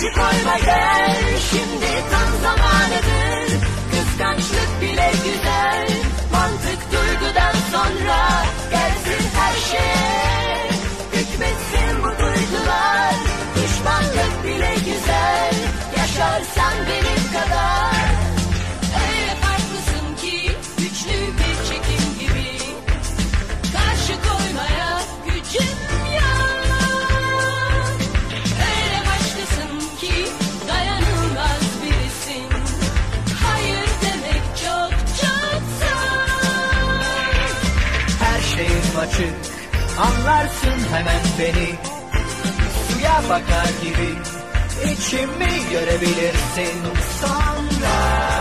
Karşı koyma gel, şimdi tam zamanıdır. Kıskançlık bile güzel, mantık duygudan sonra gelsin her şeye. Hükmetsin bu duygular, düşmanlık bile güzel, yaşarsan benim kadar. Öyle farklısın ki güçlü bir çekim gibi, karşı koymaya gücüm yok. Öyle başkasın ki dayanılmaz birisin, hayır demek çok çok zor. Her şeyim açık, anlarsın hemen beni. Suya bakar gibi içimi görebilirsin sonra.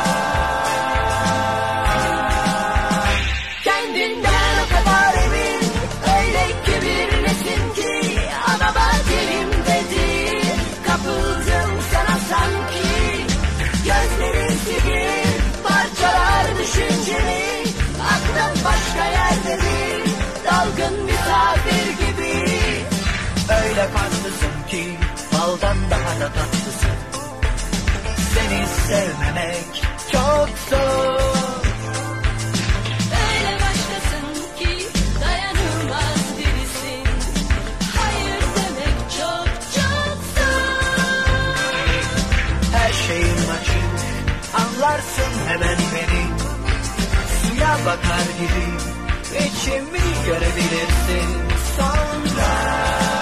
Kendinden o kadar emin, öyle kibirlisin ki ana bak elimde değil. Kapıldım sana sanki, gözlerin sihir parçalar düşüncemi. Aklım başka yerde değil, dalgın misafir gibi. Öyle farklısın ki baldan daha da tatlısın. Seni sevmemek çok zor. Öyle başkasın ki dayanılmaz birisin, hayır demek çok çok zor. Her şeyim açık, anlarsın hemen beni. Suya bakar gibi içimi görebilirsin sonra.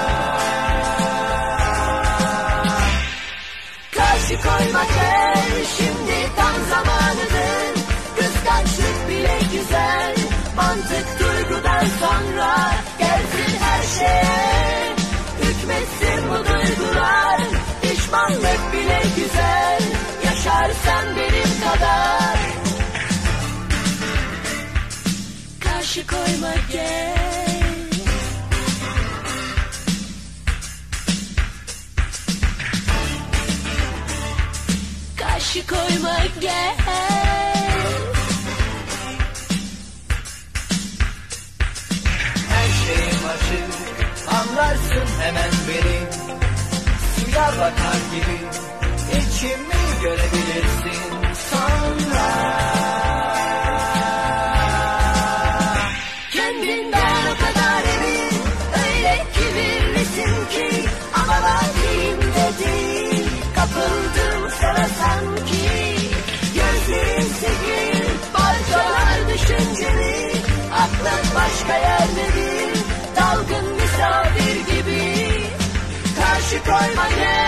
Karşı koyma gel, şimdi tam zamanıdır. Kıskançlık bile güzel, mantık duygudan sonra gelsin her şeye. Hükmetsin bu duygular, düşmanlık bile güzel, yaşarsan benim kadar. Karşı koyma gel. Karşı koyma gel. Her şeyim açık, anlarsın hemen beni. Suya bakar gibi içimi görebilirsin sonra. Kendinden o kadar emin, öyle kibirlisin ki ama vaktinde değil. Kapıldım sana sanki, gözlerin sihir parçalar düşüncemi. Aklın başka yerde değil, dalgın misafir gibi. Karşı koyma gel.